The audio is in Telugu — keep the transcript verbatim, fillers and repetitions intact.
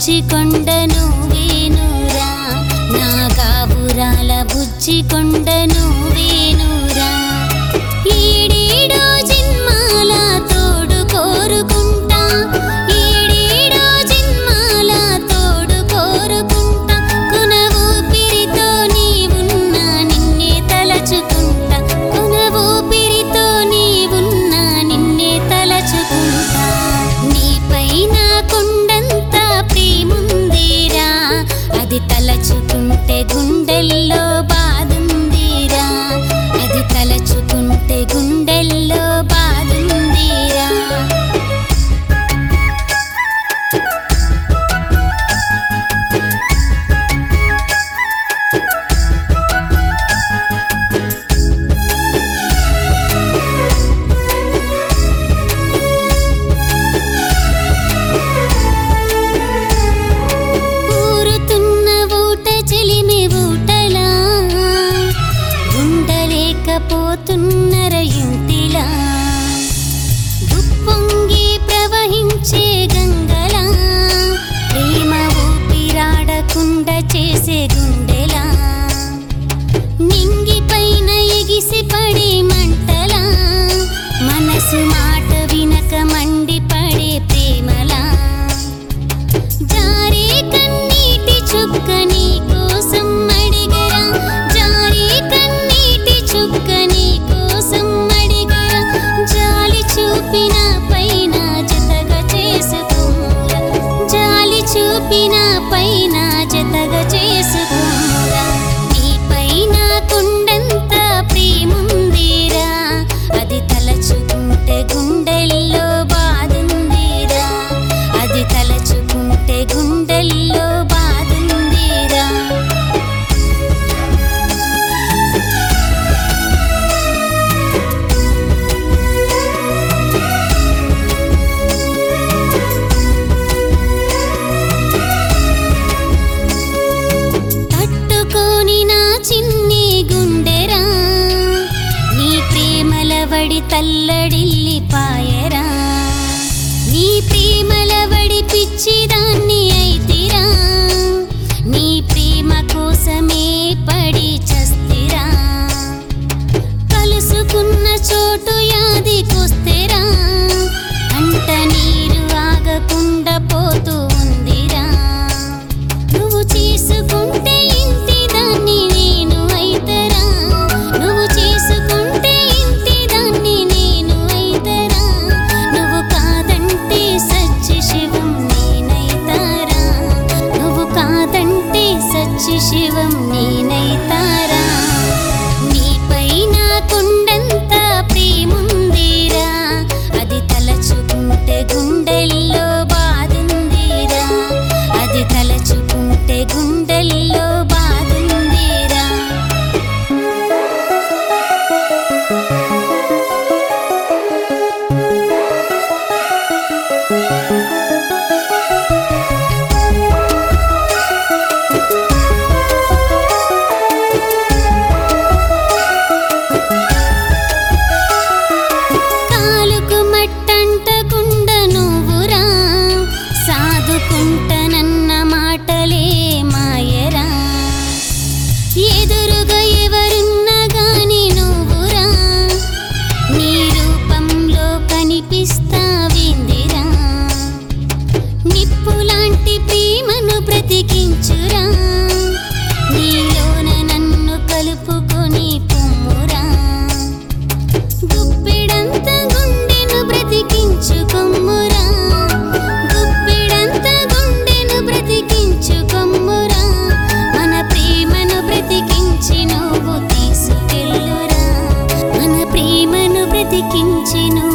బుజ్జి కొండ నువ్వేనురా, నా గాబురాల బుజ్జి కొండ నువ్వేనురా. ఏడేడో జన్మాల తోడు కోరుకుంటా, ఏడేడో జన్మాల తోడు కోరుకుంటా. కొన ఊపిరితో నీవున్నా నిన్నే తలచుకుంటా, కొన ఊపిరితో నీవున్నా నిన్నే తలచుకుంటా. నీపైన కొండంత ప్రేముందిరా, అది తలచుకుంటే గుండెల్లో బాదుందిరా, అది తలచుకుంటే గుండెల్లో బాదుందిరా. ఊరుతున్న ఊట చెలిమి ఊటలా, ఉండలేకపోతున్నర ఇంటిలా. ఉప్పొంగి ప్రవహించే గంగలా, ప్రేమ ఊపిరాడకుండా చేసే గుండెలా. నింగి పైన ఎగిసి పడే మంటలా, మనసు మాట వినక మండి పడే ప్రేమలా. జారే కన్నీటి చుక్క నీ కోసం అడిగరా, జారే కన్నీటి చుక్క నీ కోసం అడిగరా. జాలి చూపిన పైన జతగా చేసుకోరా, జాలి చూపిన పైన జతగా చేసుకోరా. నీ పైన కొండంత ప్రేముందిరా, అది తలచుకుంటే గుండెల్లో బాదుందిరా, అది తలచుకుంటే గుండెల్లో బాదుందిరా. తట్టుకోని నా చిన్ని గుండెరా, నీ ప్రేమల వడి తల్లడిల్లిపాయరా. నీ ప్రేమల వడి పిచ్చిదాన్ని అయితిరా, నీ ప్రేమ కోసమే పడి చస్తిరా. కలుసుకున్న చోటు యాదికొస్తేరా, అంట నీరు ఆగకుండా పోతూ ఉందిరా. నువ్వు చేసుకుంటే ఇంటి దాన్ని నేను అయితరా, నువ్వు చేసుకుంటే ఇంటి దాన్ని నేను అయితరా. నువ్వు కాదంటే సచ్చి శివం నేనైతారా, నువ్వు కాదంటే సచ్చి శివం నేనైతారా. నీపైన కొండంత ప్రేముందిరా, అది తలచుకుంటే గుండెల్లో బాదుందిరా, అది తలచుకుంటే గుండెల్లో బాదుందిరా. కాలుకు మట్టంటకుండ నువ్వురా, సాదుకుంటనన్న మాటలే మాయరా. ఎదురుగా ఎవరున్నా గాని నువ్వురా, నీ రూపంలో కనిపిస్తావిందిరా. నిప్పులాంటి ప్రేమను బ్రతికించురా, నీలోన నన్ను కలుపుకొని పొమ్మురా. గుప్పెడంత గుండెను బ్రతికించుకొమ్మురా, గుప్పెడంత గుండెను బ్రతికించుకొమ్మురా. మన ప్రేమను బ్రతికించి నువ్వు తీసుకెళ్ళురా, మన ప్రేమను బ్రతికించి నువ్వు